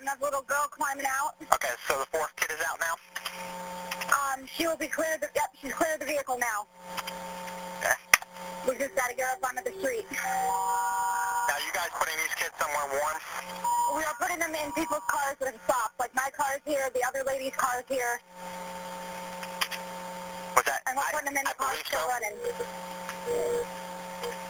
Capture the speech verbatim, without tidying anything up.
another little girl climbing out. Okay, so the fourth kid is out now? Um, she will be cleared. The, yep, she's cleared the vehicle now. Okay. We just got to get up onto the street. Now, you guys putting these kids somewhere warm? We are putting them in people's cars that have stopped. Like my car's here, the other lady's car's here. Was that? And we're I, putting them in I the cars believe still so. running.